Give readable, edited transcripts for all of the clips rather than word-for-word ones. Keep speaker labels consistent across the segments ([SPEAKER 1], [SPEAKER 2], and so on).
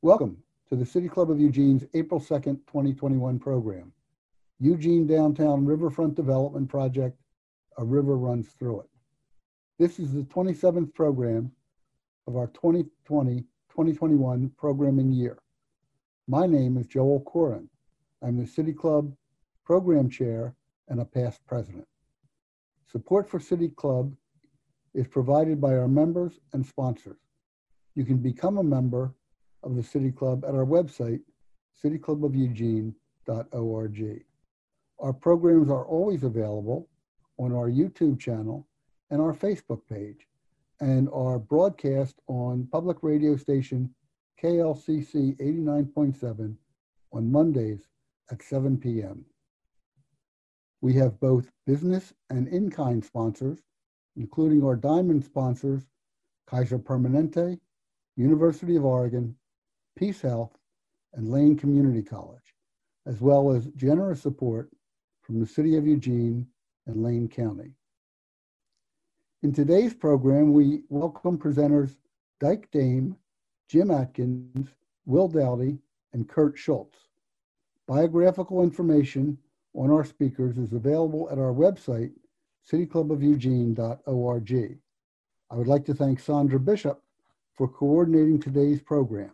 [SPEAKER 1] Welcome to the City Club of Eugene's April 2nd, 2021 program, Eugene Downtown Riverfront Development Project, A River Runs Through It. This is the 27th program of our 2020-2021 programming year. My name is Joel Corin. I'm the City Club Program Chair and a past president. Support for City Club is provided by our members and sponsors. You can become a member of the City Club at our website, cityclubofeugene.org. Our programs are always available on our YouTube channel and our Facebook page, and are broadcast on public radio station KLCC 89.7 on Mondays at 7 p.m. We have both business and in-kind sponsors, including our diamond sponsors, Kaiser Permanente, University of Oregon, Peace Health, and Lane Community College, as well as generous support from the City of Eugene and Lane County. In today's program, we welcome presenters Dyke Dame, Jim Atkins, Will Dowdy, and Kurt Schultz. Biographical information on our speakers is available at our website, cityclubofeugene.org. I would like to thank Sandra Bishop for coordinating today's program.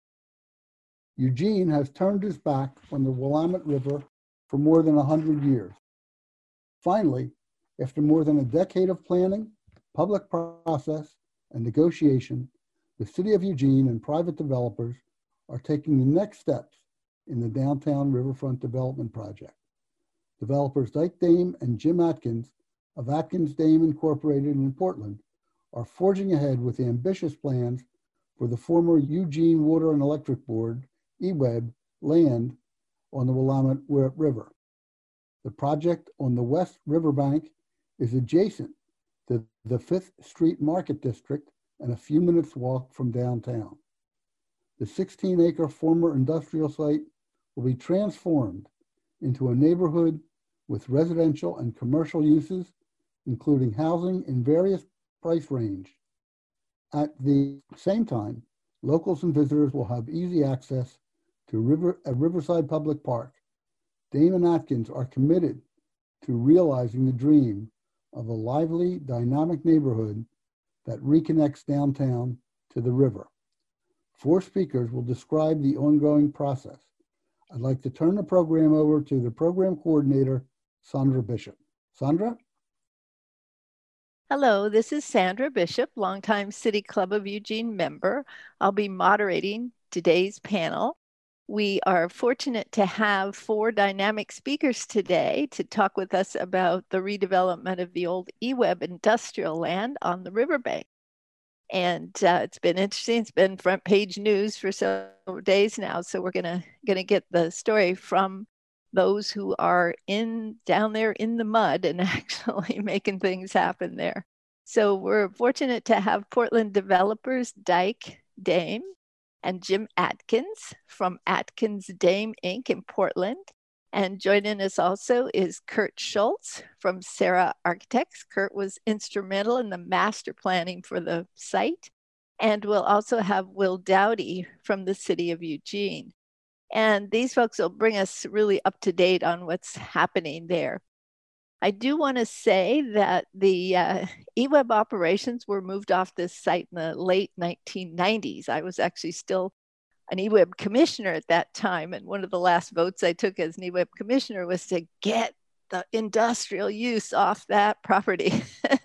[SPEAKER 1] Eugene has turned his back on the Willamette River for more than 100 years. Finally, after more than a decade of planning, public process, and negotiation, the City of Eugene and private developers are taking the next steps in the Downtown Riverfront Development Project. Developers Dyke Dame and Jim Atkins of Atkins Dame Incorporated in Portland are forging ahead with ambitious plans for the former Eugene Water and Electric Board, EWEB, land on the Willamette River. The project on the West Riverbank is adjacent to the 5th Street Market District and a few minutes walk from downtown. The 16-acre former industrial site will be transformed into a neighborhood with residential and commercial uses, including housing in various price range. At the same time, locals and visitors will have easy access to Riverside Public Park. Dame and Atkins are committed to realizing the dream of a lively, dynamic neighborhood that reconnects downtown to the river. 4 speakers will describe the ongoing process. I'd like to turn the program over to the program coordinator, Sandra Bishop. Sandra?
[SPEAKER 2] Hello, this is Sandra Bishop, longtime City Club of Eugene member. I'll be moderating today's panel. We are fortunate to have 4 dynamic speakers today to talk with us about the redevelopment of the old EWEB industrial land on the riverbank. And it's been interesting. It's been front page news for several days now. So we're gonna get the story from those who are down there in the mud and actually making things happen there. So we're fortunate to have Portland developers Dyke Dame and Jim Atkins from Atkins Dame Inc. in Portland. And joining us also is Kurt Schultz from Sarah Architects. Kurt was instrumental in the master planning for the site. And we'll also have Will Dowdy from the City of Eugene. And these folks will bring us really up to date on what's happening there. I do want to say that the EWEB operations were moved off this site in the late 1990s. I was actually still an EWEB commissioner at that time. And one of the last votes I took as an EWEB commissioner was to get the industrial use off that property.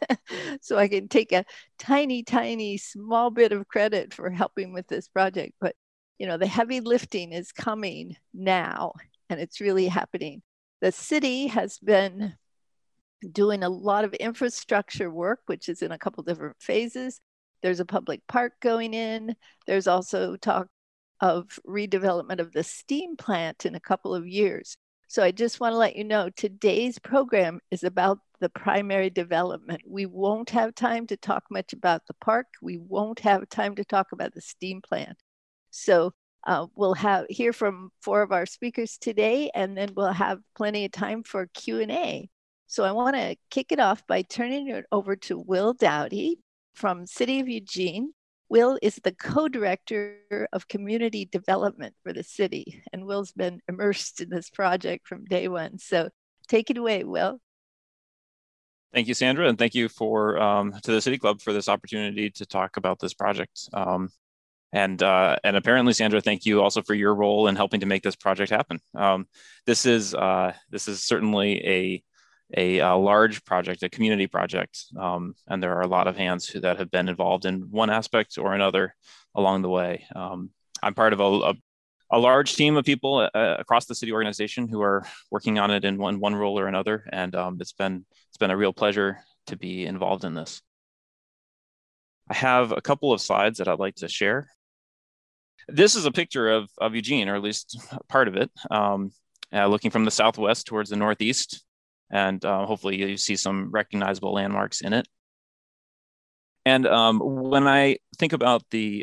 [SPEAKER 2] So I can take a tiny, tiny, small bit of credit for helping with this project. But, you know, the heavy lifting is coming now, and it's really happening. The city has been doing a lot of infrastructure work, which is in a couple different phases. There's a public park going in. There's also talk of redevelopment of the steam plant in a couple of years. So I just want to let you know, today's program is about the primary development. We won't have time to talk much about the park. We won't have time to talk about the steam plant. So we'll hear from 4 of our speakers today, and then we'll have plenty of time for Q&A. So I want to kick it off by turning it over to Will Dowdy from City of Eugene. Will is the co-director of community development for the city, and Will's been immersed in this project from day one. So take it away, Will.
[SPEAKER 3] Thank you, Sandra, and thank you for to the City Club for this opportunity to talk about this project. And apparently, Sandra, thank you also for your role in helping to make this project happen. This is certainly a large project, a community project, and there are a lot of hands that have been involved in one aspect or another along the way. I'm part of a large team of people across the city organization who are working on it in one role or another, and it's been a real pleasure to be involved in this. I have a couple of slides that I'd like to share. This is a picture of Eugene, or at least part of it, looking from the southwest towards the northeast, and hopefully you see some recognizable landmarks in it. And when I think about this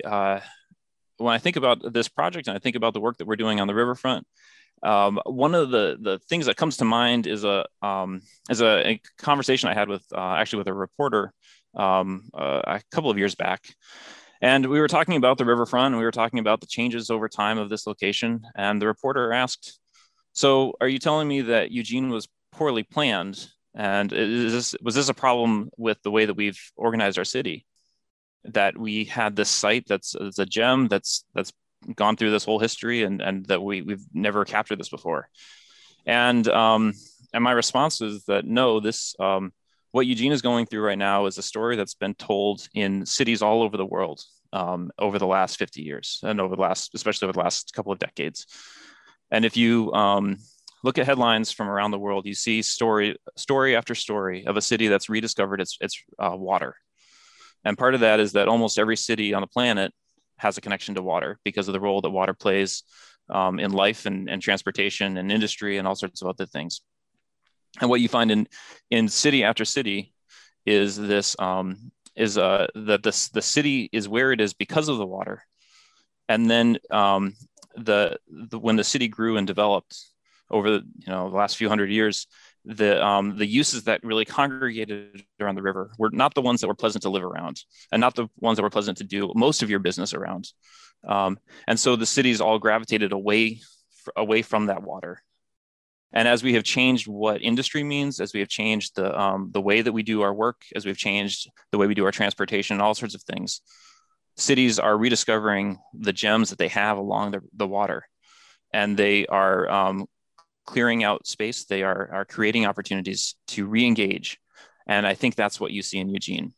[SPEAKER 3] project, and I think about the work that we're doing on the riverfront, one of the things that comes to mind is a conversation I had with actually with a reporter a couple of years back. And we were talking about the riverfront, and we were talking about the changes over time of this location. And the reporter asked, "So are you telling me that Eugene was poorly planned? And was this a problem with the way that we've organized our city? That we had this site that's a gem that's gone through this whole history, and that we've never captured this before?" And my response is that no, what Eugene is going through right now is a story that's been told in cities all over the world over the last 50 years, and especially over the last couple of decades. And if you look at headlines from around the world, you see story after story of a city that's rediscovered its water. And part of that is that almost every city on the planet has a connection to water because of the role that water plays in life and transportation and industry and all sorts of other things. And what you find in city after city is that the city is where it is because of the water. And then when the city grew and developed over the last few hundred years, the uses that really congregated around the river were not the ones that were pleasant to live around, and not the ones that were pleasant to do most of your business around. And so the cities all gravitated away from that water. And as we have changed what industry means, as we have changed the way that we do our work, as we've changed the way we do our transportation and all sorts of things, cities are rediscovering the gems that they have along the water. And they are clearing out space. They are creating opportunities to re-engage. And I think that's what you see in Eugene.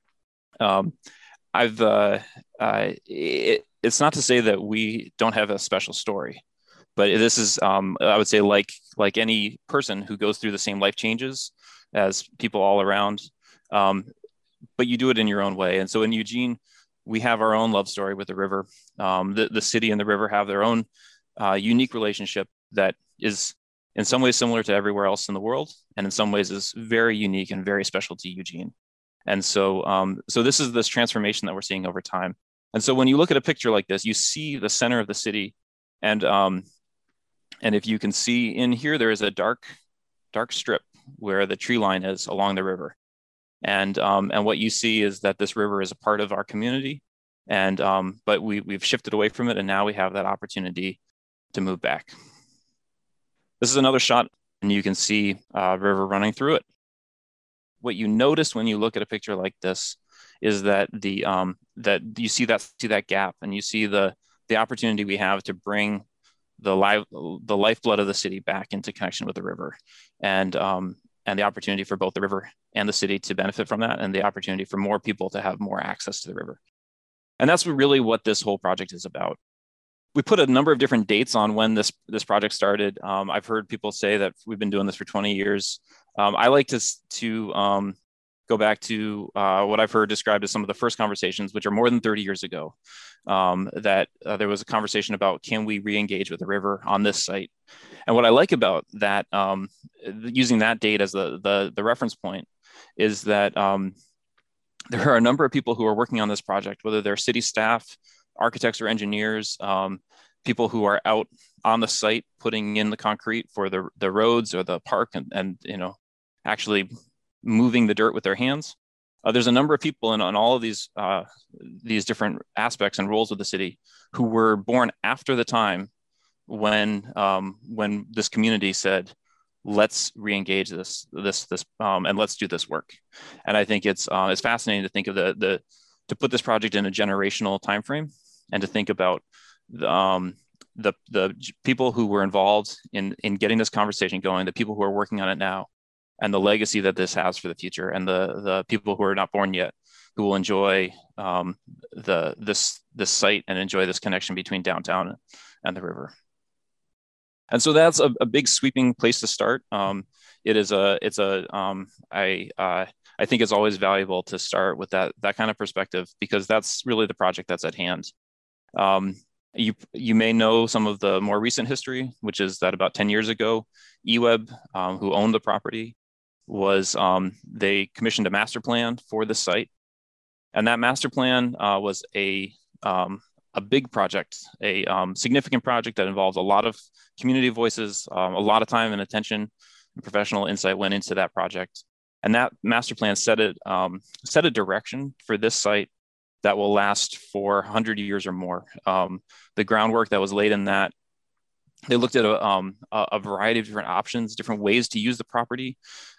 [SPEAKER 3] It's not to say that we don't have a special story, but this is, I would say, like any person who goes through the same life changes as people all around, but you do it in your own way. And so in Eugene, we have our own love story with the river. The city and the river have their own unique relationship that is in some ways similar to everywhere else in the world, and in some ways is very unique and very special to Eugene. And so this is this transformation that we're seeing over time. And so when you look at a picture like this, you see the center of the city, and if you can see in here, there is a dark strip where the tree line is along the river. And what you see is that this river is a part of our community, but we've shifted away from it, and now we have that opportunity to move back. This is another shot, and you can see a river running through it. What you notice when you look at a picture like this is that that you see that gap, and you see the opportunity we have to bring the lifeblood of the city back into connection with the river, and the opportunity for both the river and the city to benefit from that, and the opportunity for more people to have more access to the river. And that's really what this whole project is about. We put a number of different dates on when this project started. I've heard people say that we've been doing this for 20 years. I like to go back to what I've heard described as some of the first conversations, which are more than 30 years ago, that there was a conversation about, can we re-engage with the river on this site? And what I like about that, using that date as the reference point, is that there are a number of people who are working on this project, whether they're city staff, architects or engineers, people who are out on the site putting in the concrete for the roads or the park, and actually moving the dirt with their hands. There's a number of people in on all of these different aspects and roles of the city who were born after the time when this community said, let's re-engage this and let's do this work. And I think it's fascinating to think of to put this project in a generational time frame, and to think about the people who were involved in getting this conversation going, the people who are working on it now, and the legacy that this has for the future, and the people who are not born yet who will enjoy this site and enjoy this connection between downtown and the river. And so that's a big sweeping place to start. I think it's always valuable to start with that kind of perspective, because that's really the project that's at hand. You may know some of the more recent history, which is that about 10 years ago, eWeb, who owned the property, they commissioned a master plan for the site. And that master plan was a big project, a significant project that involved a lot of community voices, a lot of time and attention and professional insight went into that project. And that master plan set a direction for this site that will last for 100 years or more. The groundwork that was laid in that, they looked at a variety of different options, different ways to use the property.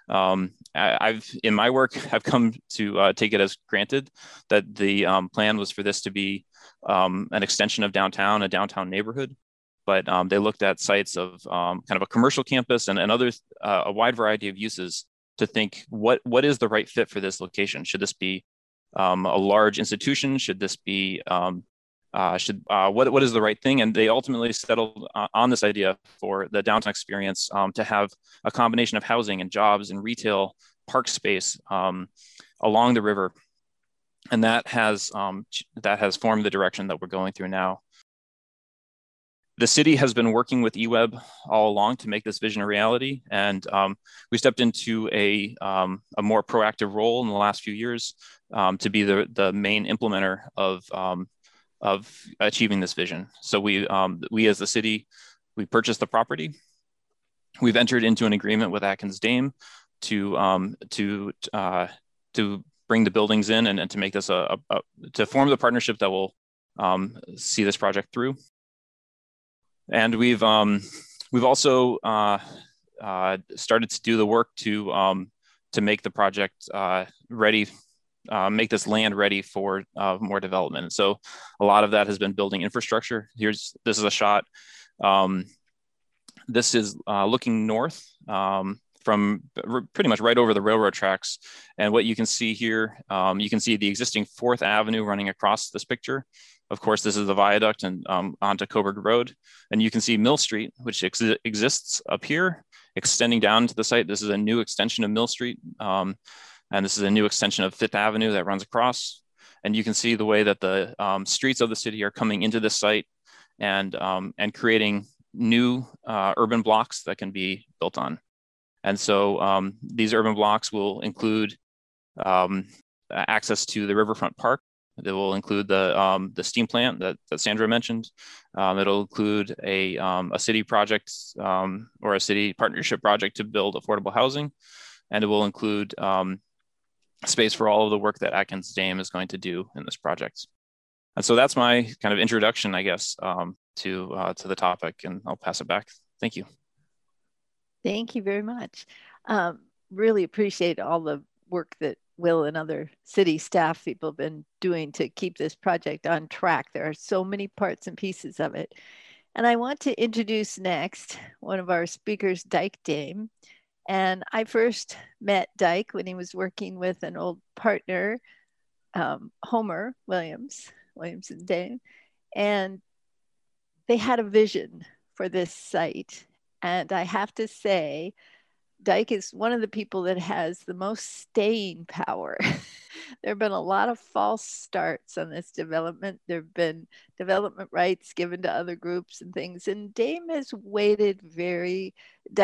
[SPEAKER 3] In my work, I've come to take it as granted that the plan was for this to be an extension of downtown, a downtown neighborhood. But they looked at sites of kind of a commercial campus and a wide variety of uses to think what is the right fit for this location. Should this be a large institution? Should this be what is the right thing? And they ultimately settled on this idea for the downtown experience to have a combination of housing and jobs and retail, park space along the river, and that has formed the direction that we're going through now. The city has been working with eWeb all along to make this vision a reality, and we stepped into a more proactive role in the last few years to be the main implementer of achieving this vision. So we as the city, we purchased the property. We've entered into an agreement with Atkins Dame to bring the buildings in and to make this to form the partnership that will see this project through. And we've also started to do the work to make the project ready, make this land ready for more development. And so a lot of that has been building infrastructure. This is a shot. This is looking north from pretty much right over the railroad tracks. And what you can see here, you can see the existing 4th Avenue running across this picture. Of course, this is the viaduct and onto Coburg Road. And you can see Mill Street, which exists up here, extending down to the site. This is a new extension of Mill Street. And this is a new extension of 5th Avenue that runs across. And you can see the way that the streets of the city are coming into this site and creating new urban blocks that can be built on. And so these urban blocks will include access to the Riverfront Park. It will include the steam plant that Sandra mentioned. It'll include a city project or a city partnership project to build affordable housing. And it will include space for all of the work that Atkins Dame is going to do in this project. And so that's my kind of introduction, I guess, to the topic, and I'll pass it back. Thank you.
[SPEAKER 2] Thank you very much. Really appreciate all the work that Will and other city staff people have been doing to keep this project on track. There are so many parts and pieces of it. And I want to introduce next one of our speakers, Dyke Dame. And I first met Dyke when he was working with an old partner, Homer Williams and Dame. And they had a vision for this site. And I have to say, Dyke is one of the people that has the most staying power. There have been a lot of false starts on this development. There have been development rights given to other groups and things. And Dame has waited very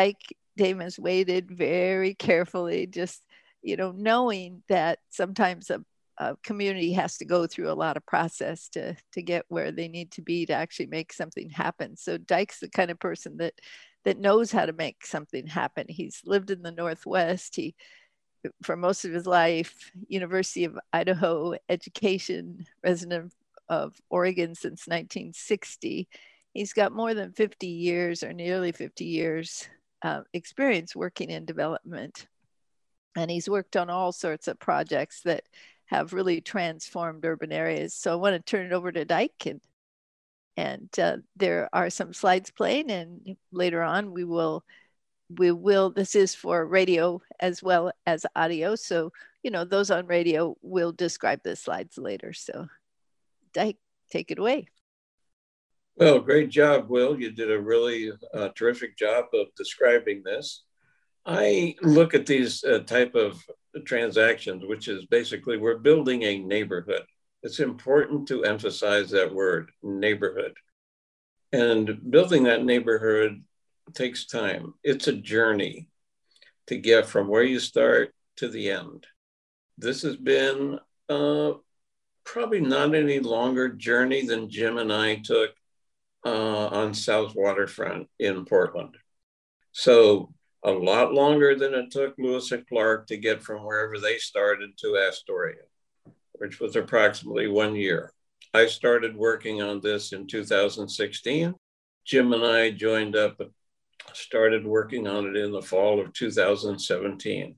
[SPEAKER 2] carefully, just, knowing that sometimes a community has to go through a lot of process to get where they need to be to actually make something happen. So Dyke's the kind of person that knows how to make something happen. He's lived in the Northwest. He for most of his life, University of Idaho education, resident of Oregon since 1960. He's got more than 50 years or nearly 50 years experience working in development. And he's worked on all sorts of projects that have really transformed urban areas. So I want to turn it over to Dyke, and there are some slides playing, and later on we will, this is for radio as well as audio. So, you know, those on radio will describe the slides later. So Dyke, take it away.
[SPEAKER 4] Well, great job, Will. You did a really terrific job of describing this. I look at these type of transactions, which is basically we're building a neighborhood. It's important to emphasize that word, neighborhood. And building that neighborhood takes time. It's a journey to get from where you start to the end. This has been probably not any longer journey than Jim and I took on South Waterfront in Portland. So a lot longer than it took Lewis and Clark to get from wherever they started to Astoria, which was approximately 1 year. I started working on this in 2016. Jim and I joined up and started working on it in the fall of 2017.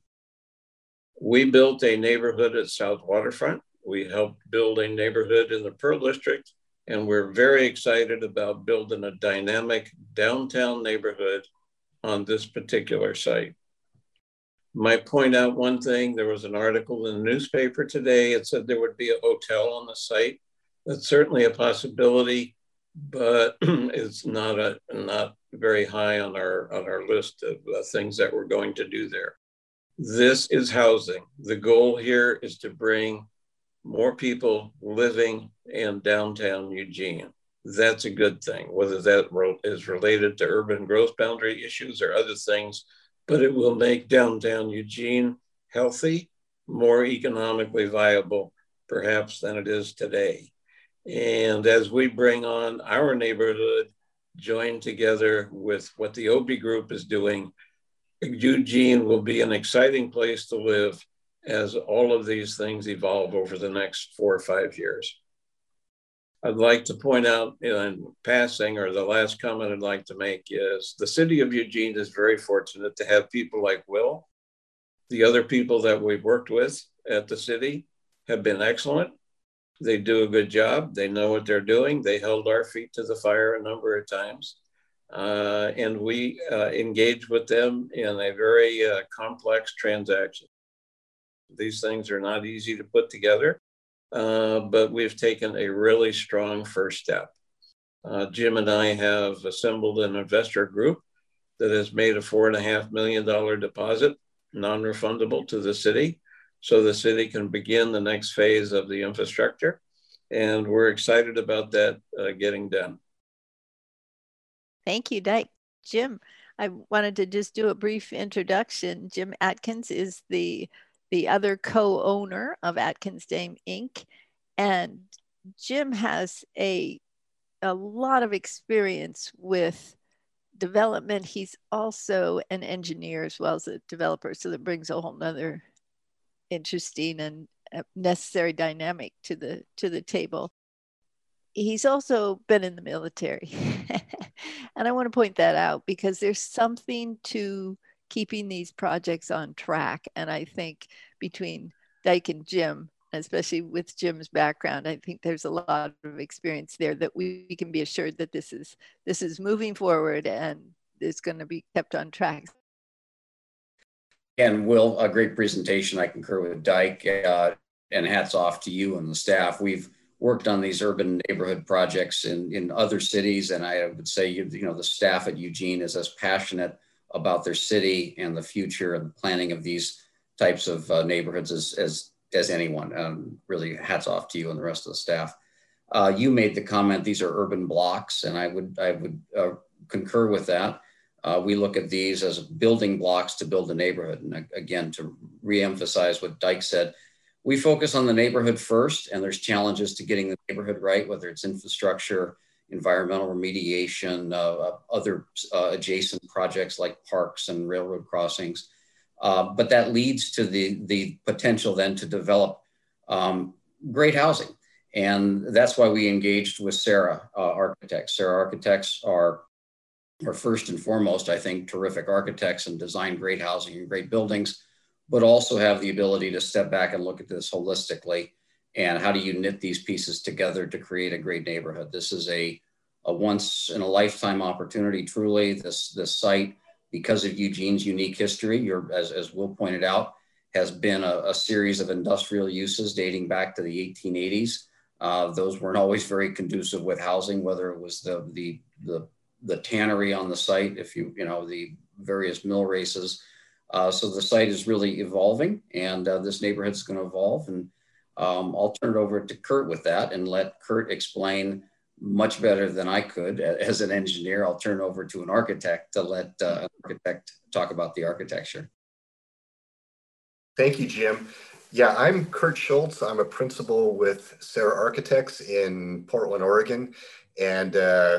[SPEAKER 4] We built a neighborhood at South Waterfront. We helped build a neighborhood in the Pearl District, and we're very excited about building a dynamic downtown neighborhood on this particular site. Might point out one thing, there was an article in the newspaper today. It said there would be a hotel on the site. That's certainly a possibility, but it's not very high on our list of things that we're going to do there. This is housing. The goal here is to bring more people living in downtown Eugene. That's a good thing, whether that is related to urban growth boundary issues or other things, but it will make downtown Eugene healthy, more economically viable, perhaps, than it is today. And as we bring on our neighborhood, joined together with what the Obie Group is doing, Eugene will be an exciting place to live as all of these things evolve over the next 4 or 5 years. I'd like to point out in passing, or the last comment I'd like to make is the city of Eugene is very fortunate to have people like Will. The other people that we've worked with at the city have been excellent. They do a good job. They know what they're doing. They held our feet to the fire a number of times. And we engage with them in a very complex transaction. These things are not easy to put together. But we've taken a really strong first step. Jim and I have assembled an investor group that has made a $4.5 million deposit, non-refundable, to the city, so the city can begin the next phase of the infrastructure. And we're excited about that getting done.
[SPEAKER 2] Thank you, Dyke. Jim, I wanted to just do a brief introduction. Jim Atkins is the other co-owner of Atkins Dame Inc. And Jim has a lot of experience with development. He's also an engineer as well as a developer. So that brings a whole nother interesting and necessary dynamic to the table. He's also been in the military. And I want to point that out because there's something to keeping these projects on track. And I think between Dyke and Jim, especially with Jim's background, I think there's a lot of experience there that we can be assured that this is moving forward and is going to be kept on track.
[SPEAKER 5] And Will, a great presentation. I concur with Dyke, and hats off to you and the staff. We've worked on these urban neighborhood projects in other cities, and I would say the staff at Eugene is as passionate about their city and the future and the planning of these types of neighborhoods as anyone. Really hats off to you and the rest of the staff. You made the comment, these are urban blocks, and I would concur with that. We look at these as building blocks to build a neighborhood. And again, to reemphasize what Dyke said, we focus on the neighborhood first, and there's challenges to getting the neighborhood right, whether it's infrastructure, environmental remediation, other adjacent projects like parks and railroad crossings. But that leads to the potential then to develop great housing. And that's why we engaged with Sarah Architects. Sarah Architects are first and foremost, I think, terrific architects and design great housing and great buildings, but also have the ability to step back and look at this holistically. And how do you knit these pieces together to create a great neighborhood? This is a once in a lifetime opportunity, truly. This site, because of Eugene's unique history, as Will pointed out, has been a series of industrial uses dating back to the 1880s. Those weren't always very conducive with housing, whether it was the tannery on the site, the various mill races. So the site is really evolving, and this neighborhood is going to evolve. And I'll turn it over to Kurt with that and let Kurt explain much better than I could as an engineer. I'll turn it over to an architect to let an architect talk about the architecture.
[SPEAKER 6] Thank you, Jim. Yeah, I'm Kurt Schultz. I'm a principal with Sarah Architects in Portland, Oregon. And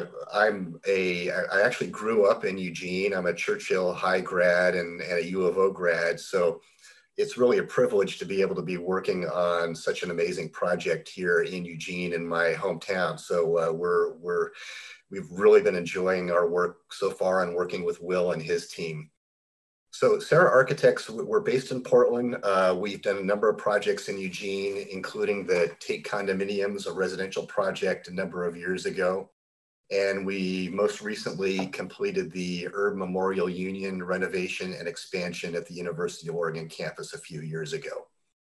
[SPEAKER 6] I actually grew up in Eugene. I'm a Churchill High grad and a U of O grad. So it's really a privilege to be able to be working on such an amazing project here in Eugene, in my hometown. So we've really been enjoying our work so far and working with Will and his team. So Sarah Architects, we're based in Portland. We've done a number of projects in Eugene, including the Tate Condominiums, a residential project a number of years ago. And we most recently completed the Herb Memorial Union renovation and expansion at the University of Oregon campus a few years ago.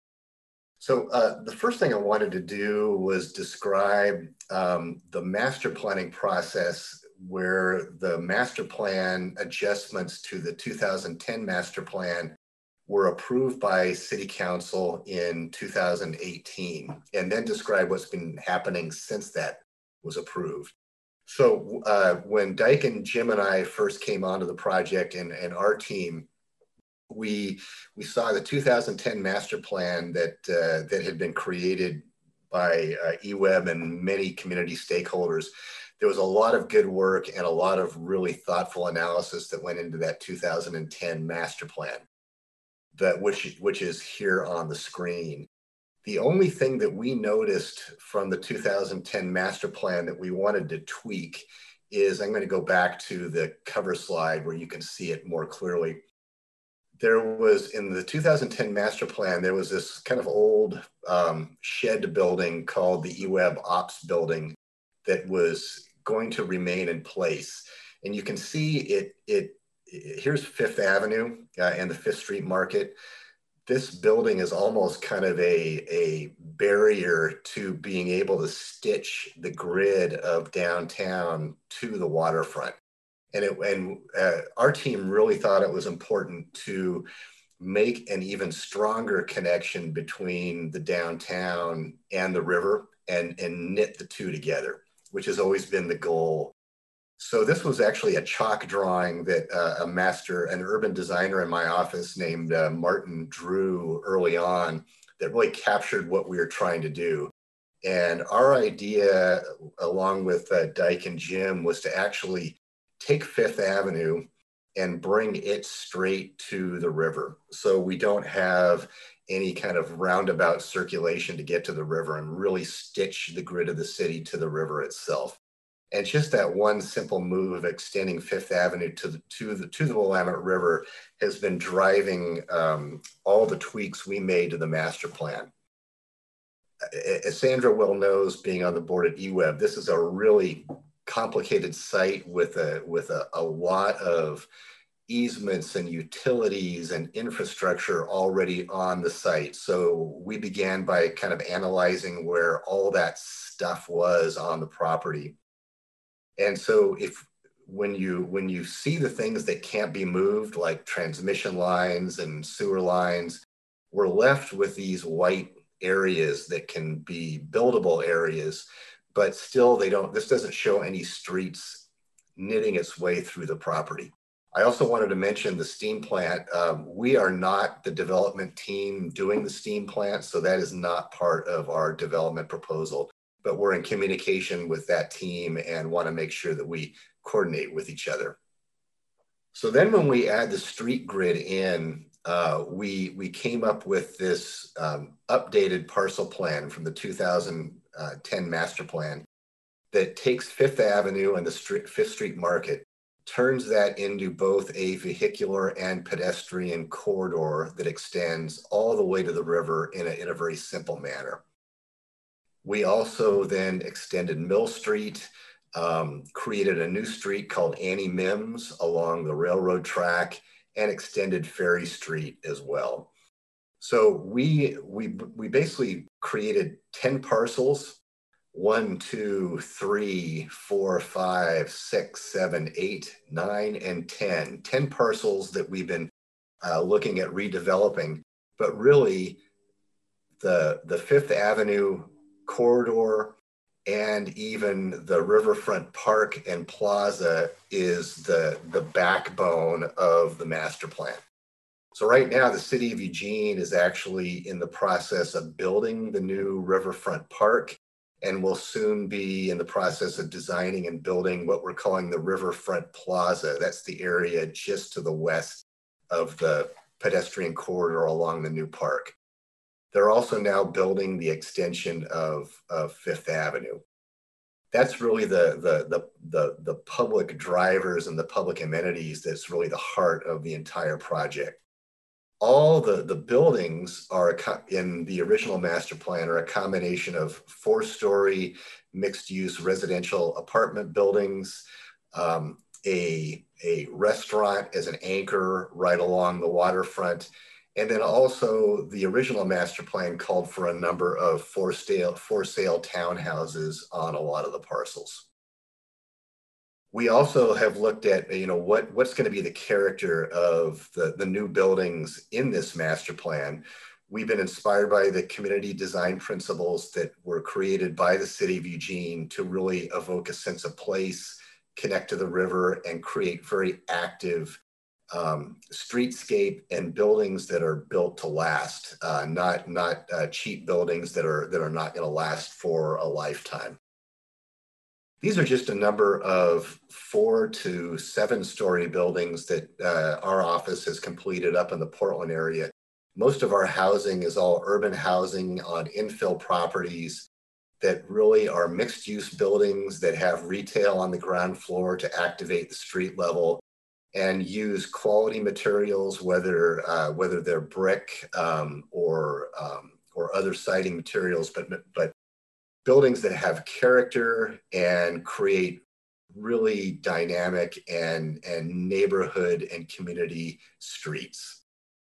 [SPEAKER 6] So the first thing I wanted to do was describe the master planning process, where the master plan adjustments to the 2010 master plan were approved by City Council in 2018, and then describe what's been happening since that was approved. So when Dyke and Jim and I first came onto the project and our team, we saw the 2010 master plan that had been created by EWEB and many community stakeholders. There was a lot of good work and a lot of really thoughtful analysis that went into that 2010 master plan, which is here on the screen. The only thing that we noticed from the 2010 master plan that we wanted to tweak is, I'm going to go back to the cover slide where you can see it more clearly. There was, in the 2010 master plan, there was this kind of old shed building called the EWEB Ops building that was going to remain in place. And you can see here's Fifth Avenue and the Fifth Street Market. This building is almost kind of a barrier to being able to stitch the grid of downtown to the waterfront. And our team really thought it was important to make an even stronger connection between the downtown and the river and knit the two together, which has always been the goal. So this was actually a chalk drawing that an urban designer in my office named Martin drew early on that really captured what we were trying to do. And our idea, along with Dyke and Jim, was to actually take Fifth Avenue and bring it straight to the river. So we don't have any kind of roundabout circulation to get to the river, and really stitch the grid of the city to the river itself. And just that one simple move of extending Fifth Avenue to the Willamette River has been driving all the tweaks we made to the master plan. As Sandra well knows, being on the board at EWEB, this is a really complicated site with a lot of easements and utilities and infrastructure already on the site. So we began by kind of analyzing where all that stuff was on the property. And so when you see the things that can't be moved, like transmission lines and sewer lines, we're left with these white areas that can be buildable areas, but still this doesn't show any streets knitting its way through the property. I also wanted to mention the steam plant. We are not the development team doing the steam plant, so that is not part of our development proposal, but we're in communication with that team and want to make sure that we coordinate with each other. So then when we add the street grid in, we came up with this updated parcel plan from the 2010 master plan that takes Fifth Avenue and the Fifth Street Market, turns that into both a vehicular and pedestrian corridor that extends all the way to the river in a very simple manner. We also then extended Mill Street, created a new street called Annie Mims along the railroad track, and extended Ferry Street as well. So we basically created 10 parcels, 1, 2, 3, 4, 5, 6, 7, 8, 9, and 10. 10 parcels that we've been looking at redeveloping, but really the Fifth Avenue corridor and even the Riverfront Park and Plaza is the backbone of the master plan. So right now, the city of Eugene is actually in the process of building the new Riverfront Park, and will soon be in the process of designing and building what we're calling the Riverfront Plaza. That's the area just to the west of the pedestrian corridor along the new park. They're also now building the extension of Fifth Avenue. That's really the public drivers and the public amenities that's really the heart of the entire project. All the buildings are in the original master plan are a combination of 4-story mixed-use residential apartment buildings, a restaurant as an anchor right along the waterfront, and then also the original master plan called for a number of for sale townhouses on a lot of the parcels. We also have looked at, what's going to be the character of the new buildings in this master plan. We've been inspired by the community design principles that were created by the city of Eugene to really evoke a sense of place, connect to the river, and create very active streetscape and buildings that are built to last, not cheap buildings that are not going to last for a lifetime. These are just a number of 4 to 7-story buildings that our office has completed up in the Portland area. Most of our housing is all urban housing on infill properties that really are mixed-use buildings that have retail on the ground floor to activate the street level and use quality materials, whether they're brick or other siding materials, but buildings that have character and create really dynamic and neighborhood and community streets.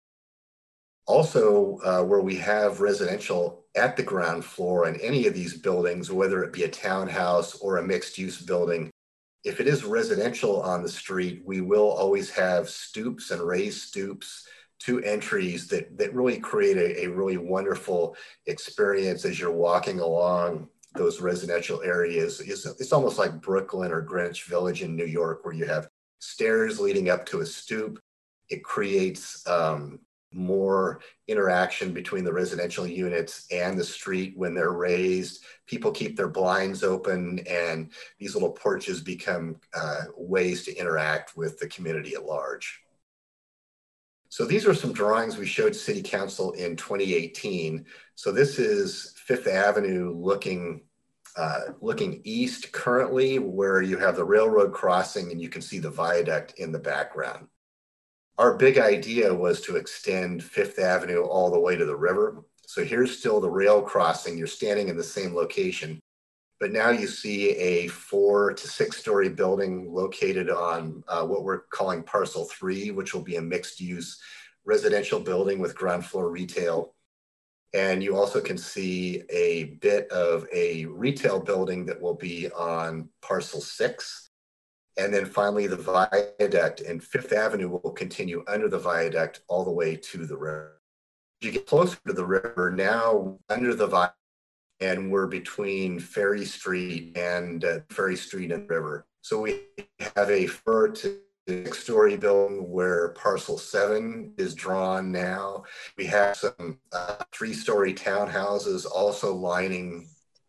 [SPEAKER 6] Also, where we have residential at the ground floor in any of these buildings, whether it be a townhouse or a mixed-use building, if it is residential on the street, we will always have stoops and raised stoops, 2 entries that really create a really wonderful experience as you're walking along those residential areas. It's almost like Brooklyn or Greenwich Village in New York, where you have stairs leading up to a stoop. It creates more interaction between the residential units and the street when they're raised. People keep their blinds open, and these little porches become ways to interact with the community at large. So these are some drawings we showed City Council in 2018. So this is Fifth Avenue looking east currently, where you have the railroad crossing and you can see the viaduct in the background. Our big idea was to extend Fifth Avenue all the way to the river. So here's still the rail crossing. You're standing in the same location, but now you see a 4 to 6-story building located on what we're calling Parcel 3, which will be a mixed-use residential building with ground floor retail. And you also can see a bit of a retail building that will be on Parcel 6. And then finally, the viaduct and Fifth Avenue will continue under the viaduct all the way to the river. As you get closer to the river, now under the viaduct, and we're between Ferry Street and the river. So we have a 4 to 6-story building where Parcel 7 is drawn now. We have some 3-story townhouses also lining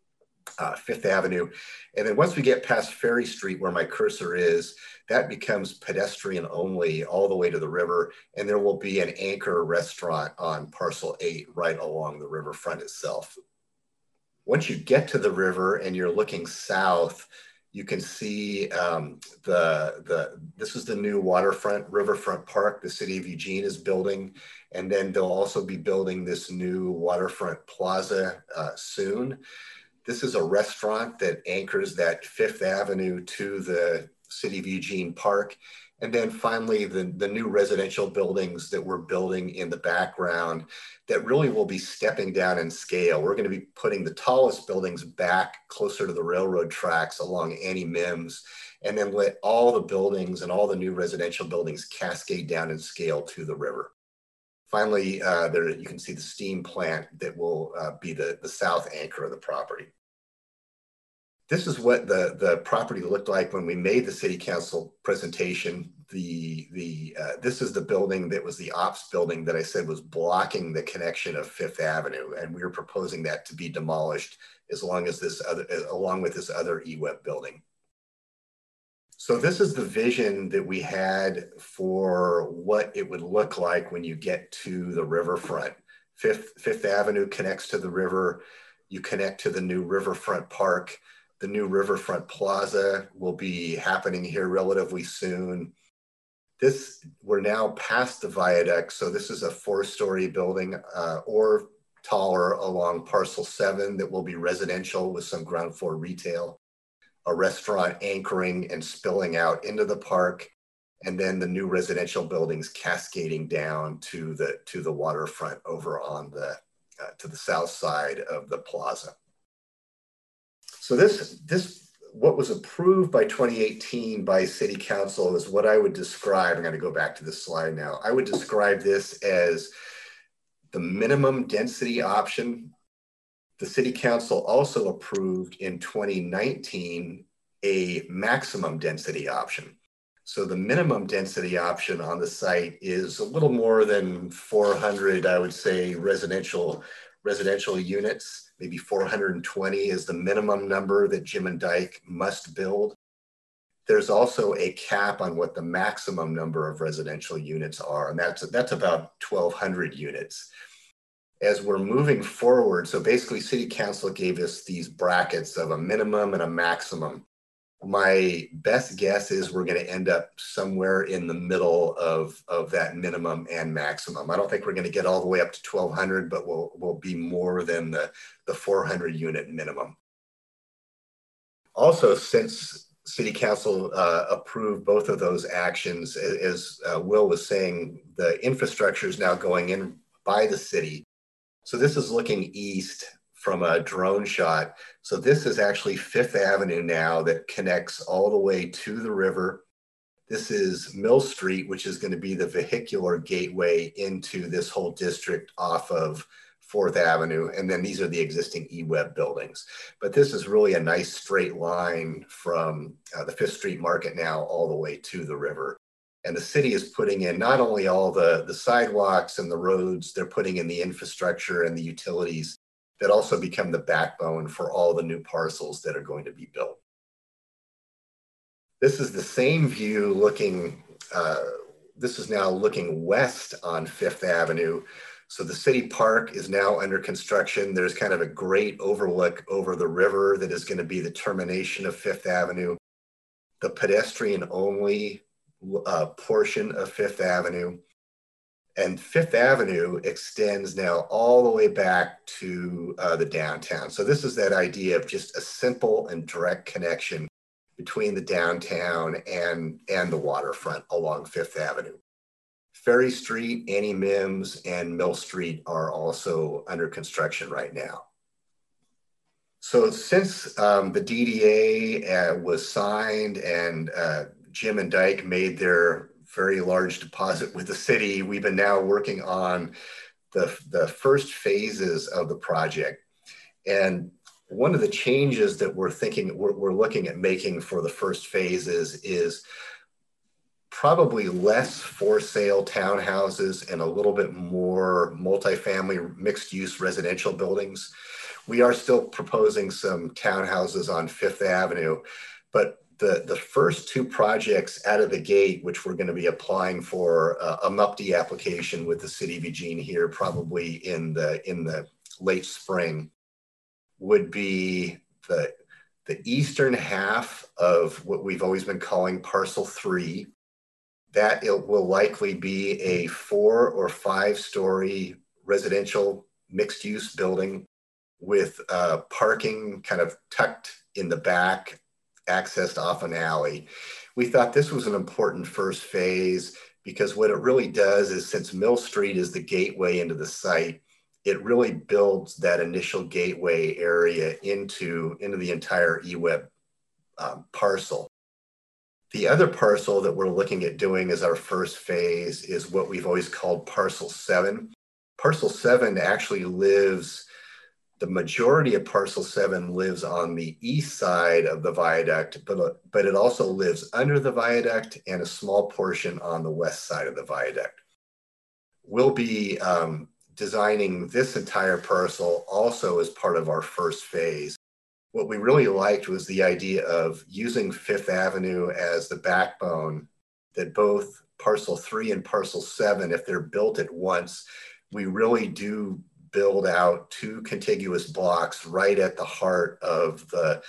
[SPEAKER 6] Fifth Avenue. And then once we get past Ferry Street, where my cursor is, that becomes pedestrian only all the way to the river. And there will be an anchor restaurant on parcel 8 right along the riverfront itself. Once you get to the river and you're looking south, you can see this is the new riverfront park the city of Eugene is building. And then they'll also be building this new waterfront plaza soon. This is a restaurant that anchors that Fifth Avenue to the city of Eugene Park. And then finally, the new residential buildings that we're building in the background that really will be stepping down in scale. We're going to be putting the tallest buildings back closer to the railroad tracks along Annie Mims, and then let all the buildings and all the new residential buildings cascade down in scale to the river. Finally, there you can see the steam plant that will be the south anchor of the property. This is what the property looked like when we made the city council presentation. This is the building that was the ops building that I said was blocking the connection of Fifth Avenue, and we were proposing that to be demolished along with this other eWeb building. So this is the vision that we had for what it would look like when you get to the riverfront. Fifth Avenue connects to the river. You connect to the new riverfront park. The new riverfront plaza will be happening here relatively soon. We're now past the viaduct, so this is a 4-story building or taller along parcel 7 that will be residential with some ground floor retail, a restaurant anchoring and spilling out into the park, and then the new residential buildings cascading down to the waterfront over on to the south side of the plaza. So what was approved by 2018 by City Council is what I would describe. I'm going to go back to this slide now. I would describe this as the minimum density option. The City Council also approved in 2019 a maximum density option. So the minimum density option on the site is a little more than 400, I would say, residential units. Maybe 420 is the minimum number that Jim and Dyke must build. There's also a cap on what the maximum number of residential units are, and that's about 1,200 units. As we're moving forward, so basically City Council gave us these brackets of a minimum and a maximum. My best guess is we're going to end up somewhere in the middle of that minimum and maximum. I don't think we're going to get all the way up to 1,200, but we'll be more than the 400 unit minimum. Also, since City Council approved both of those actions, as Will was saying, the infrastructure is now going in by the city. So this is looking east from a drone shot. So this is actually Fifth Avenue now that connects all the way to the river. This is Mill Street, which is going to be the vehicular gateway into this whole district off of 4th Avenue. And then these are the existing eWeb buildings. But this is really a nice straight line from the 5th Street Market now all the way to the river. And the city is putting in not only all the sidewalks and the roads, they're putting in the infrastructure and the utilities that also become the backbone for all the new parcels that are going to be built. This is the same view looking, this is now looking west on 5th Avenue. So the city park is now under construction. There's kind of a great overlook over the river that is going to be the termination of 5th Avenue. The pedestrian only portion of 5th Avenue. And 5th Avenue extends now all the way back to the downtown. So this is that idea of just a simple and direct connection between the downtown and the waterfront along 5th Avenue. Ferry Street, Annie Mims, and Mill Street are also under construction right now. So since the DDA was signed and Jim and Dyke made their very large deposit with the city, we've been now working on the first phases of the project. And one of the changes that we're looking at making for the first phases is probably less for sale townhouses and a little bit more multifamily mixed use residential buildings. we are still proposing some townhouses on Fifth Avenue, but the first two projects out of the gate, which we're going to be applying for a MUPD application with the City of Eugene here, probably in the late spring, would be the eastern half of what we've always been calling Parcel 3. That it will likely be a 4 or 5 story residential mixed use building with parking kind of tucked in the back, accessed off an alley. We thought this was an important first phase because what it really does is, since Mill Street is the gateway into the site, it really builds that initial gateway area into the entire eWeb parcel. The other parcel that we're looking at doing as our first phase is what we've always called Parcel 7. Parcel 7 actually lives, the majority of Parcel 7 lives on the east side of the viaduct, but it also lives under the viaduct and a small portion on the west side of the viaduct. We'll be designing this entire parcel also as part of our first phase. What we really liked was the idea of using Fifth Avenue as the backbone, that both Parcel 3 and Parcel 7, if they're built at once, we really do build out 2 contiguous blocks right at the heart of the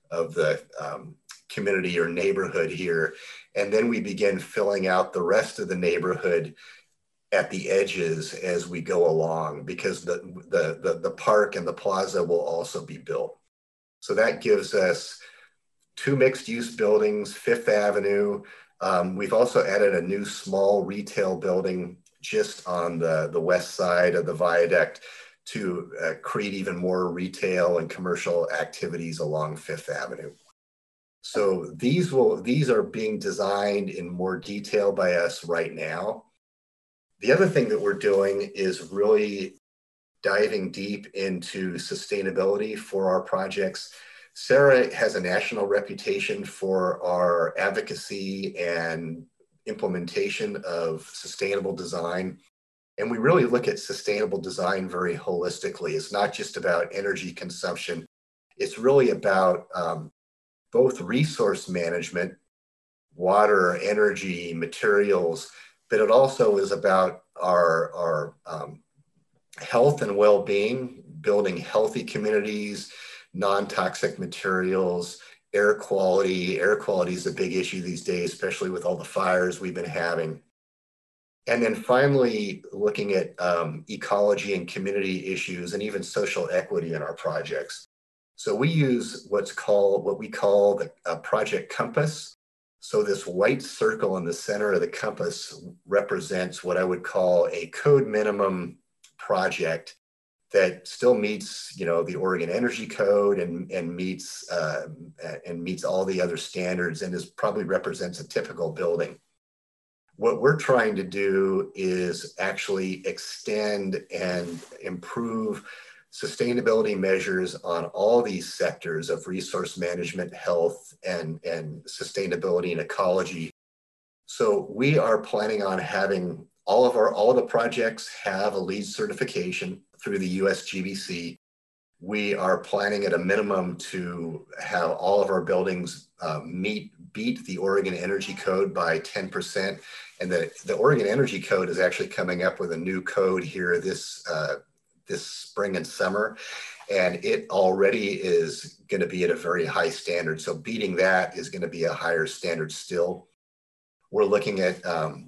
[SPEAKER 6] community or neighborhood here. And then we begin filling out the rest of the neighborhood at the edges as we go along, because the park and the plaza will also be built. So that gives us 2 mixed-use buildings, Fifth Avenue. We've also added a new small retail building just on the west side of the viaduct to create even more retail and commercial activities along Fifth Avenue. So these are being designed in more detail by us right now. The other thing that we're doing is really diving deep into sustainability for our projects. Sarah has a national reputation for our advocacy and implementation of sustainable design. And we really look at sustainable design very holistically. It's not just about energy consumption. It's really about both resource management, water, energy, materials, but it also is about our health and well-being, building healthy communities, non-toxic materials, air quality. Air quality is a big issue these days, especially with all the fires we've been having. And then finally, looking at ecology and community issues and even social equity in our projects. So we use what we call the Project Compass. So this white circle in the center of the compass represents what I would call a code minimum project that still meets, the Oregon Energy Code and meets all the other standards, and probably represents a typical building. What we're trying to do is actually extend and improve sustainability measures on all these sectors of resource management, health, and sustainability and ecology. So we are planning on having all of the projects have a LEED certification through the USGBC. We are planning at a minimum to have all of our buildings beat the Oregon Energy Code by 10%. And the Oregon Energy Code is actually coming up with a new code here this spring and summer. And it already is going to be at a very high standard. So beating that is going to be a higher standard still. We're looking at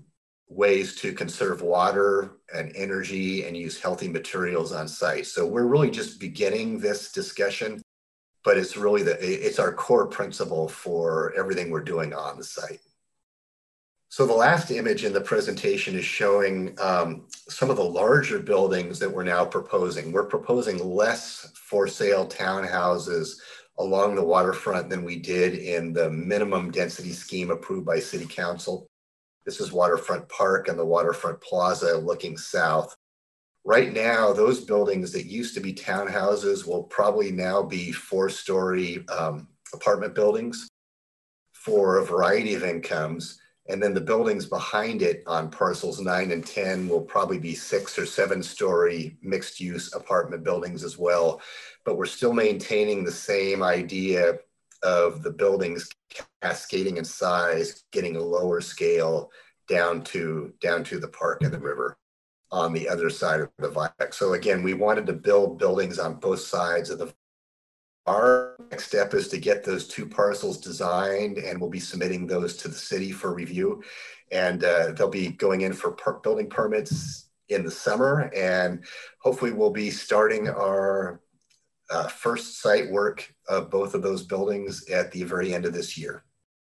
[SPEAKER 6] ways to conserve water and energy and use healthy materials on site. So we're really just beginning this discussion, but it's really it's our core principle for everything we're doing on the site. So the last image in the presentation is showing some of the larger buildings that we're now proposing. We're proposing less for sale townhouses along the waterfront than we did in the minimum density scheme approved by City Council. This is Waterfront Park and the Waterfront Plaza looking south. Right now, those buildings that used to be townhouses will probably now be 4-story apartment buildings for a variety of incomes. And then the buildings behind it on parcels 9 and 10 will probably be 6 or 7 story mixed use apartment buildings as well. But we're still maintaining the same idea of the buildings cascading in size, getting a lower scale down to the park and the river on the other side of the viaduct. So again, we wanted to build buildings on both sides of the. Our next step is to get those 2 parcels designed, and we'll be submitting those to the city for review. And they'll be going in for building permits in the summer. And hopefully we'll be starting our first site work of both of those buildings at the very end of this year.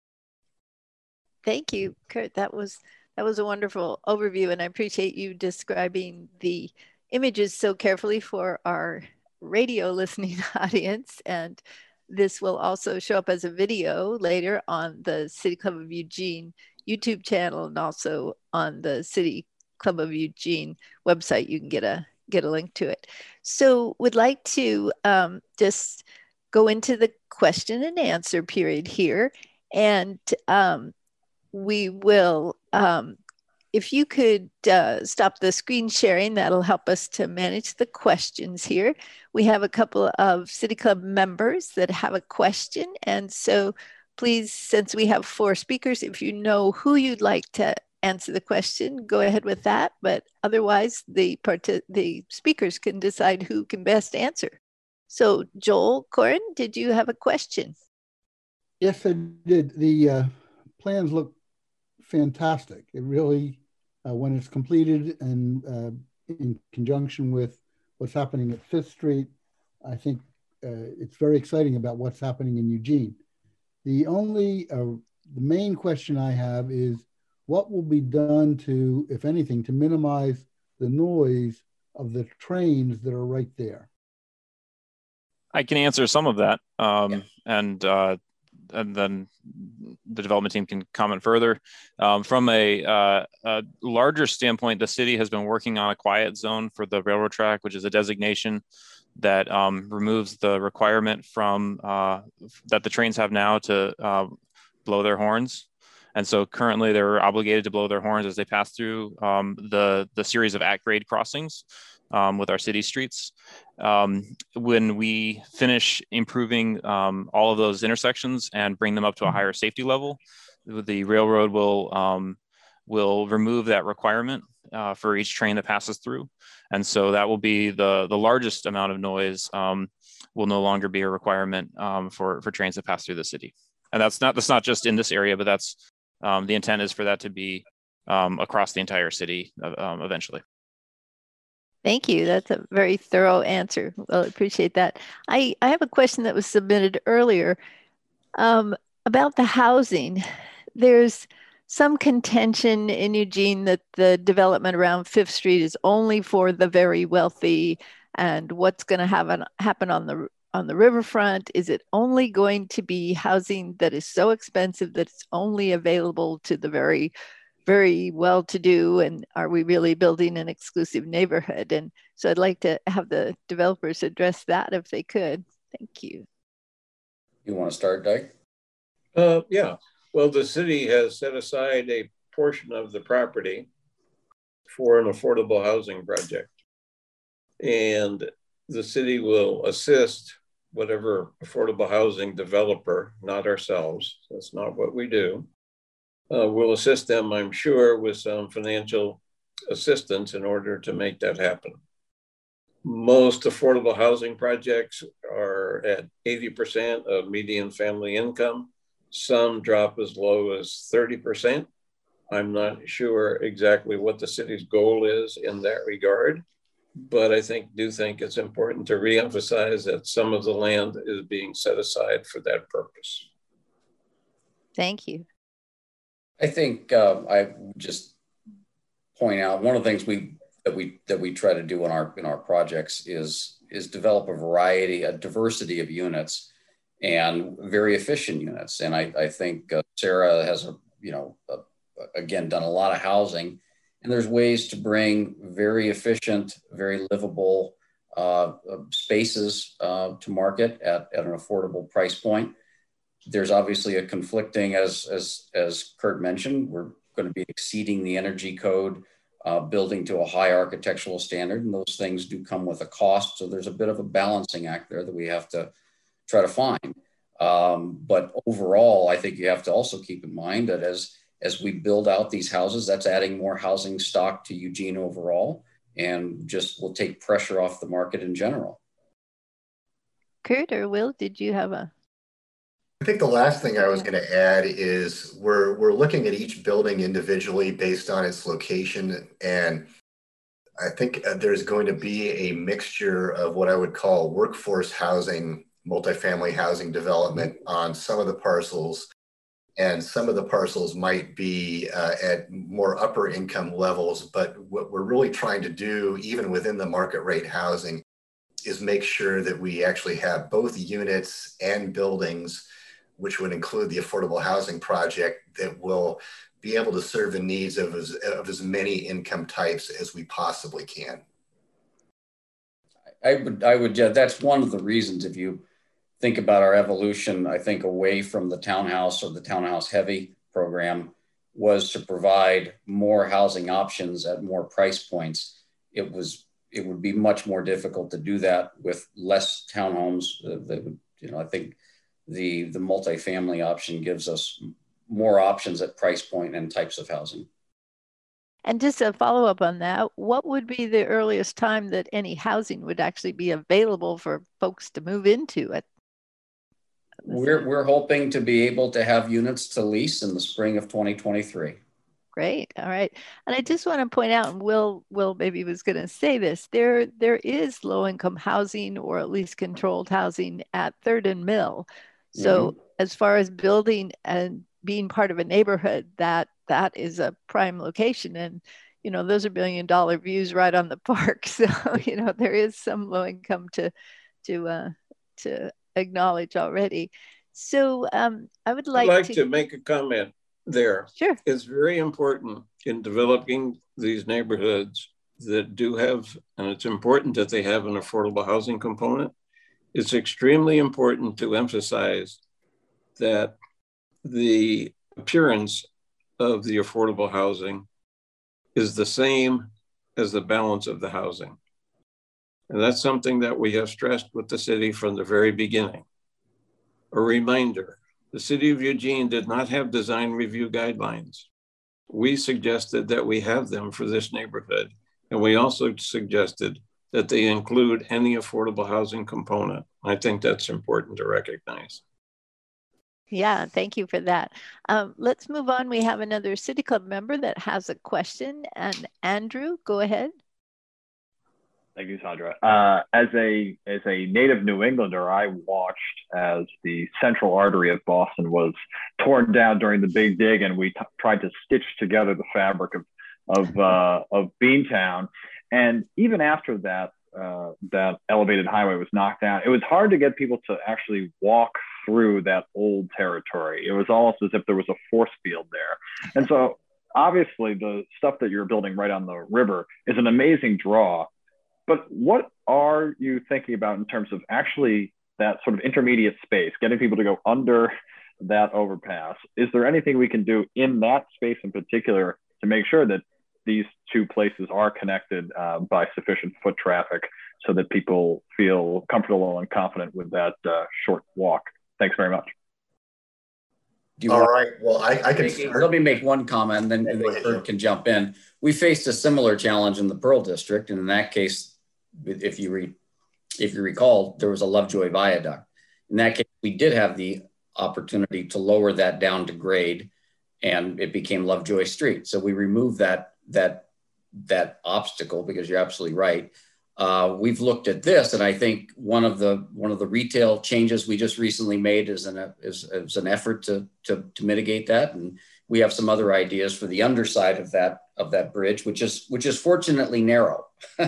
[SPEAKER 2] Thank you, Kurt. That was a wonderful overview, and I appreciate you describing the images so carefully for our radio listening audience. And this will also show up as a video later on the City Club of Eugene YouTube channel, and also on the City Club of Eugene website. You can get a link to it. So would like to just go into the question and answer period here. And we will, if you could stop the screen sharing, that'll help us to manage the questions here. We have a couple of City Club members that have a question. And so please, since we have 4 speakers, if you know who you'd like to answer the question, go ahead with that. But otherwise, the speakers can decide who can best answer. So Joel Corin, did you have a question?
[SPEAKER 1] Yes, I did. The plans look fantastic. It really, when it's completed and in conjunction with what's happening at 5th Street, I think it's very exciting about what's happening in Eugene. The main question I have is, what will be done to, if anything, to minimize the noise of the trains that are right there?
[SPEAKER 3] I can answer some of that, and then the development team can comment further. From a larger standpoint, the city has been working on a quiet zone for the railroad track, which is a designation that removes the requirement from that the trains have now to blow their horns. And so currently they're obligated to blow their horns as they pass through the series of at-grade crossings with our city streets. When we finish improving all of those intersections and bring them up to a higher safety level, the railroad will remove that requirement for each train that passes through. And so that will be the largest amount of noise will no longer be a requirement for trains that pass through the city. And that's not just in this area, but that's the intent is for that to be across the entire city eventually.
[SPEAKER 2] Thank you. That's a very thorough answer. Well, I appreciate that. I have a question that was submitted earlier about the housing. There's some contention in Eugene that the development around 5th Street is only for the very wealthy, and what's going to happen on the riverfront? Is it only going to be housing that is so expensive that it's only available to the very, very well-to-do? And are we really building an exclusive neighborhood? And so I'd like to have the developers address that if they could. Thank you.
[SPEAKER 5] You want to start, Dyke?
[SPEAKER 4] Yeah. Well, the city has set aside a portion of the property for an affordable housing project. And the city will assist whatever affordable housing developer, not ourselves, that's not what we do. We'll assist them, I'm sure, with some financial assistance in order to make that happen. Most affordable housing projects are at 80% of median family income. Some drop as low as 30%. I'm not sure exactly what the city's goal is in that regard, but I do think it's important to reemphasize that some of the land is being set aside for that purpose.
[SPEAKER 2] Thank you.
[SPEAKER 5] I think I would just point out one of the things that we try to do in our projects is develop a diversity of units and very efficient units. And I think Sarah has again done a lot of housing, and there's ways to bring very efficient, very livable spaces to market at an affordable price point. There's obviously a conflicting, as Kurt mentioned, we're going to be exceeding the energy code, building to a high architectural standard, and those things do come with a cost. So there's a bit of a balancing act there that we have to try to find. But overall, I think you have to also keep in mind that as we build out these houses, that's adding more housing stock to Eugene overall, and just will take pressure off the market in general.
[SPEAKER 2] Kurt or Will, did you have a?
[SPEAKER 6] I think the last thing I was going to add is we're looking at each building individually based on its location. And I think there's going to be a mixture of what I would call workforce housing, multifamily housing development on some of the parcels. And some of the parcels might be at more upper income levels. But what we're really trying to do, even within the market rate housing, is make sure that we actually have both units and buildings, which would include the affordable housing project, that will be able to serve the needs of as many income types as we possibly can.
[SPEAKER 5] I would, that's one of the reasons, if you think about our evolution, I think away from the townhouse or the townhouse heavy program, was to provide more housing options at more price points. It would be much more difficult to do that with less townhomes. I think the multifamily option gives us more options at price point and types of housing.
[SPEAKER 2] And just a follow up on that, what would be the earliest time that any housing would actually be available for folks to move into it?
[SPEAKER 5] We're hoping to be able to have units to lease in the spring of 2023.
[SPEAKER 2] Great. All right. And I just want to point out, and Will maybe was going to say this, there is low income housing, or at least controlled housing, at 3rd and Mill. So as far as building and being part of a neighborhood, that is a prime location. And, those are $1 billion views right on the park. So, there is some low income to acknowledge already. So I would like
[SPEAKER 4] to make a comment there.
[SPEAKER 2] Sure.
[SPEAKER 4] It's very important in developing these neighborhoods that do have, and it's important that they have an affordable housing component. It's extremely important to emphasize that the appearance of the affordable housing is the same as the balance of the housing. And that's something that we have stressed with the city from the very beginning. A reminder, the city of Eugene did not have design review guidelines. We suggested that we have them for this neighborhood. And we also suggested that they include any affordable housing component. I think that's important to recognize.
[SPEAKER 2] Yeah, thank you for that. Let's move on. We have another City Club member that has a question. And Andrew, go ahead.
[SPEAKER 7] Thank you, Sandra. As a native New Englander, I watched as the central artery of Boston was torn down during the Big Dig, and we tried to stitch together the fabric of Beantown. And even after that, that elevated highway was knocked down, it was hard to get people to actually walk through that old territory. It was almost as if there was a force field there. And so obviously the stuff that you're building right on the river is an amazing draw. But what are you thinking about in terms of actually that sort of intermediate space, getting people to go under that overpass? Is there anything we can do in that space in particular to make sure that these two places are connected by sufficient foot traffic so that people feel comfortable and confident with that short walk? Thanks very much.
[SPEAKER 6] All right. Well, I can
[SPEAKER 5] let me make one comment, and then Kurt can jump in. We faced a similar challenge in the Pearl District, and in that case, if you recall, there was a Lovejoy viaduct. In that case, we did have the opportunity to lower that down to grade, and it became Lovejoy Street. So we removed that obstacle, because you're absolutely right. We've looked at this, and I think one of the retail changes we just recently made is an effort to mitigate that, and we have some other ideas for the underside of that bridge, which is fortunately narrow.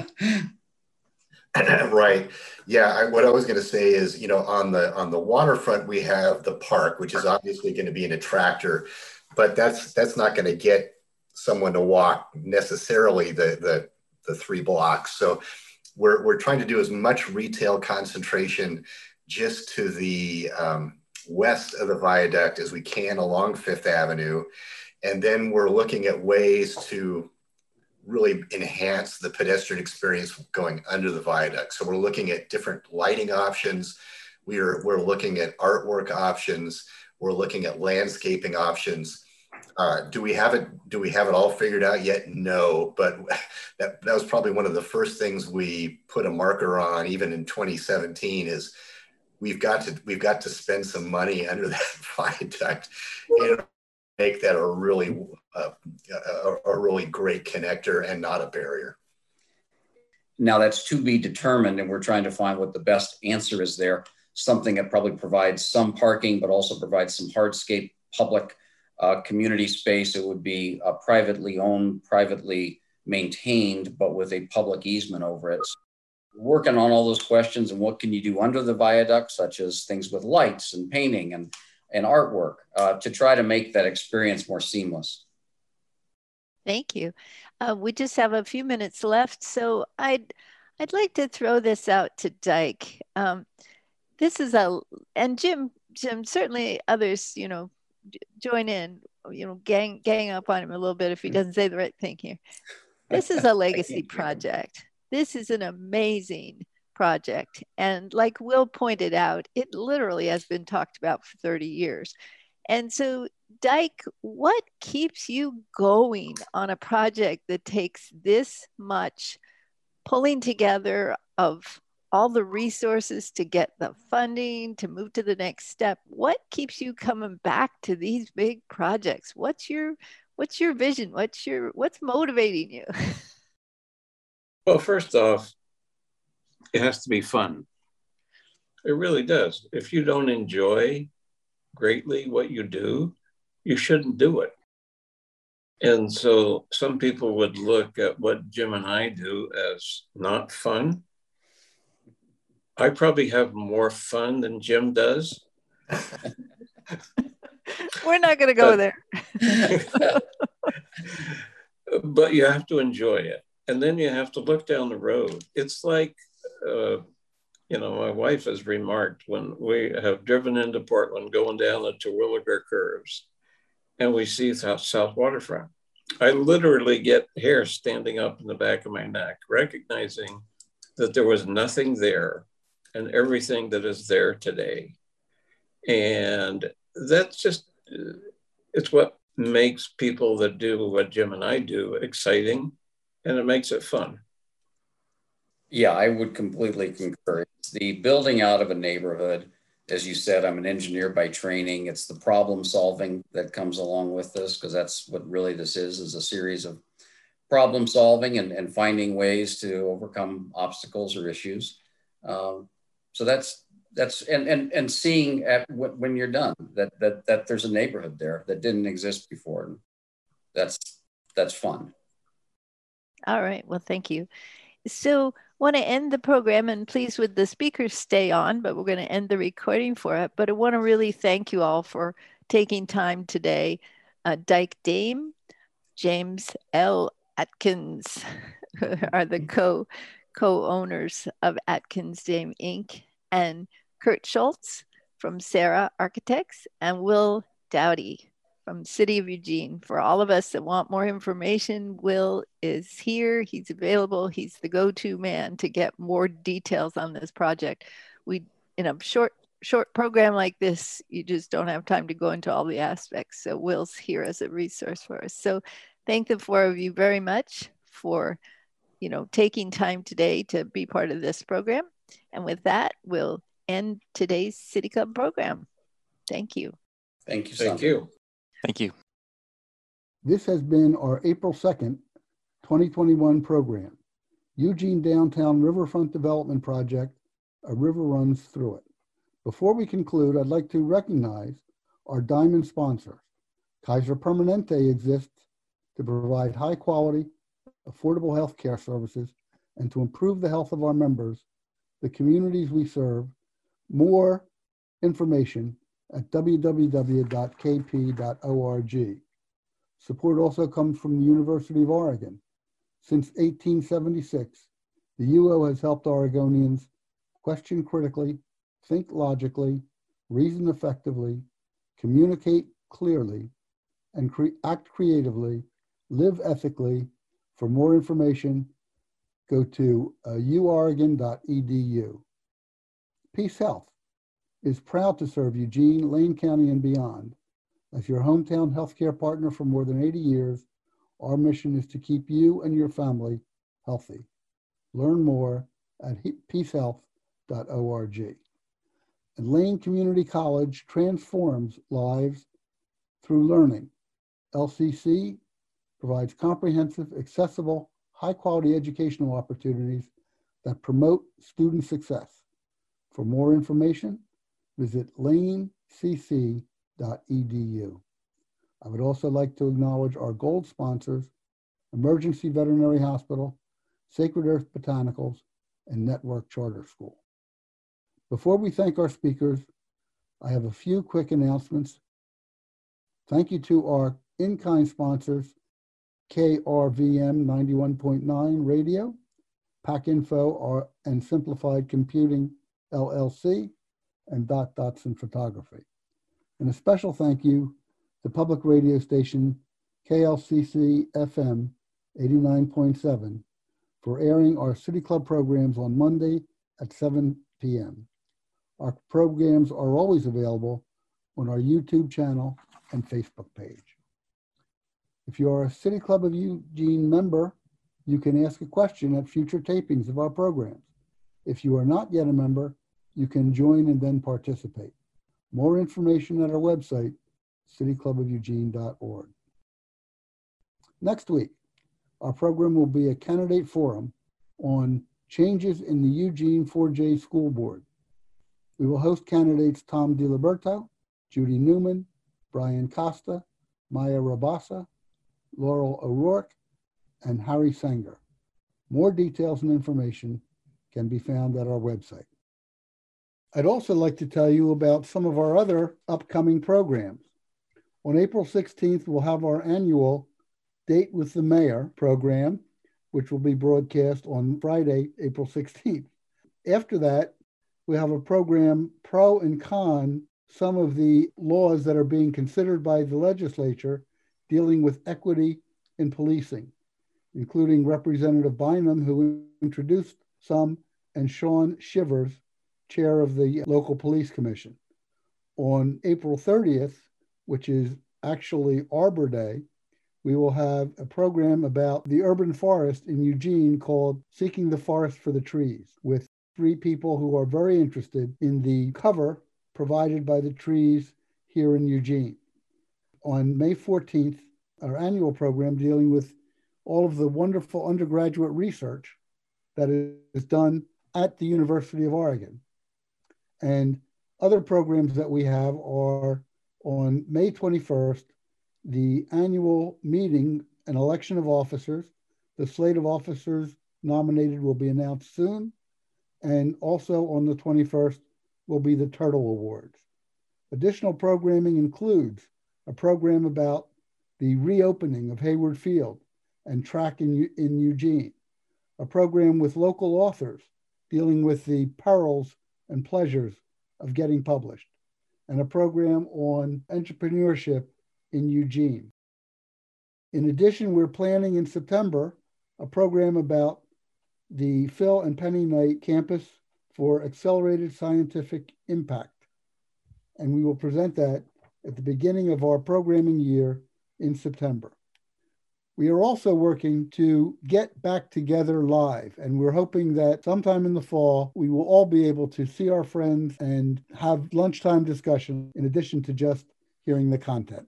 [SPEAKER 6] Right. Yeah. What I was going to say is, on the waterfront, we have the park, which is obviously going to be an attractor, but that's not going to get someone to walk necessarily the 3 blocks. So we're trying to do as much retail concentration just to the west of the viaduct as we can along Fifth Avenue. And then we're looking at ways to really enhance the pedestrian experience going under the viaduct. So we're looking at different lighting options. We're looking at artwork options. We're looking at landscaping options. Do we have it all figured out yet? No, but that was probably one of the first things we put a marker on, even in 2017, is we've got to spend some money under that viaduct in make that a really great connector and not a barrier.
[SPEAKER 5] Now that's to be determined, and we're trying to find what the best answer is there. Something that probably provides some parking, but also provides some hardscape public community space. It would be privately owned, privately maintained, but with a public easement over it. So working on all those questions and what can you do under the viaduct, such as things with lights and painting and artwork to try to make that experience more seamless.
[SPEAKER 2] Thank you. We just have a few minutes left, so I'd like to throw this out to Dyke. This is and Jim, certainly others, join in, gang up on him a little bit if he doesn't say the right thing here. This is a legacy project. This is an amazing project. And like Will pointed out, it literally has been talked about for 30 years. And so, Dyke, what keeps you going on a project that takes this much pulling together of all the resources to get the funding, to move to the next step? What keeps you coming back to these big projects? What's your vision? What's motivating you?
[SPEAKER 4] Well, first off, it has to be fun. It really does. If you don't enjoy greatly what you do, you shouldn't do it. And so some people would look at what Jim and I do as not fun. I probably have more fun than Jim does.
[SPEAKER 2] We're not going to go there.
[SPEAKER 4] But you have to enjoy it. And then you have to look down the road. It's like, my wife has remarked when we have driven into Portland going down the Terwilliger curves and we see South Waterfront. I literally get hair standing up in the back of my neck, recognizing that there was nothing there and everything that is there today. And that's just, it's what makes people that do what Jim and I do exciting, and it makes it fun.
[SPEAKER 5] Yeah, I would completely concur. It's the building out of a neighborhood. As you said, I'm an engineer by training. It's the problem solving that comes along with this, because that's what really this is a series of problem solving and finding ways to overcome obstacles or issues. So that's and seeing when you're done that there's a neighborhood there that didn't exist before. That's fun.
[SPEAKER 2] All right. Well, thank you. So want to end the program, and please would the speakers stay on, but we're going to end the recording for it. But I want to really thank you all for taking time today. Dyke Dame, James L. Atkins are the co-owners of Atkins Dame Inc., and Kurt Schultz from Sarah Architects, and Will Dowdy from City of Eugene. For all of us that want more information, Will is here. He's available. He's the go-to man to get more details on this project. In a short program like this, you just don't have time to go into all the aspects. So Will's here as a resource for us. So thank the four of you very much for taking time today to be part of this program. And with that, we'll end today's City Club program. Thank you.
[SPEAKER 5] Thank you.
[SPEAKER 4] Thank you.
[SPEAKER 3] Thank you.
[SPEAKER 1] This has been our April 2nd, 2021 program, Eugene Downtown Riverfront Development Project, A River Runs Through It. Before we conclude, I'd like to recognize our diamond sponsors. Kaiser Permanente exists to provide high quality, affordable healthcare services and to improve the health of our members, the communities we serve. More information at www.kp.org. Support also comes from the University of Oregon. Since 1876, the UO has helped Oregonians question critically, think logically, reason effectively, communicate clearly, and act creatively, live ethically. For more information, go to uoregon.edu. Peace Health is proud to serve Eugene, Lane County, and beyond. As your hometown healthcare partner for more than 80 years, our mission is to keep you and your family healthy. Learn more at peacehealth.org. And Lane Community College transforms lives through learning. LCC provides comprehensive, accessible, high-quality educational opportunities that promote student success. For more information, visit lanecc.edu. I would also like to acknowledge our gold sponsors, Emergency Veterinary Hospital, Sacred Earth Botanicals, and Network Charter School. Before we thank our speakers, I have a few quick announcements. Thank you to our in-kind sponsors, KRVM 91.9 Radio, PacInfo and Simplified Computing LLC, and Dotson Photography. And a special thank you to public radio station KLCC FM 89.7 for airing our City Club programs on Monday at 7 p.m. Our programs are always available on our YouTube channel and Facebook page. If you are a City Club of Eugene member, you can ask a question at future tapings of our programs. If you are not yet a member, you can join and then participate. More information at our website, cityclubofueugene.org. Next week, our program will be a candidate forum on changes in the Eugene 4J School Board. We will host candidates Tom DiLiberto, Judy Newman, Brian Costa, Maya Rabasa, Laurel O'Rourke, and Harry Sanger. More details and information can be found at our website. I'd also like to tell you about some of our other upcoming programs. On April 16th, we'll have our annual Date with the Mayor program, which will be broadcast on Friday, April 16th. After that, we have a program, Pro and Con, some of the laws that are being considered by the legislature dealing with equity in policing, including Representative Bynum, who introduced some, and Sean Shivers, chair of the local police commission. On April 30th, which is actually Arbor Day, we will have a program about the urban forest in Eugene called Seeking the Forest for the Trees, with 3 people who are very interested in the cover provided by the trees here in Eugene. On May 14th, our annual program dealing with all of the wonderful undergraduate research that is done at the University of Oregon. And other programs that we have are on May 21st, the annual meeting and election of officers. The slate of officers nominated will be announced soon. And also on the 21st will be the Turtle Awards. Additional programming includes a program about the reopening of Hayward Field and track in Eugene, a program with local authors dealing with the perils and pleasures of getting published, and a program on entrepreneurship in Eugene. In addition, we're planning in September a program about the Phil and Penny Knight Campus for Accelerated Scientific Impact, and we will present that at the beginning of our programming year in September. We are also working to get back together live, and we're hoping that sometime in the fall, we will all be able to see our friends and have lunchtime discussion in addition to just hearing the content.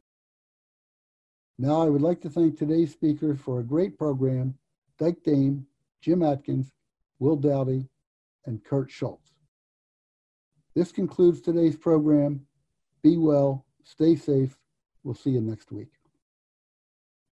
[SPEAKER 1] Now, I would like to thank today's speakers for a great program, Dyke Dame, Jim Atkins, Will Dowdy, and Kurt Schultz. This concludes today's program. Be well, stay safe. We'll see you next week.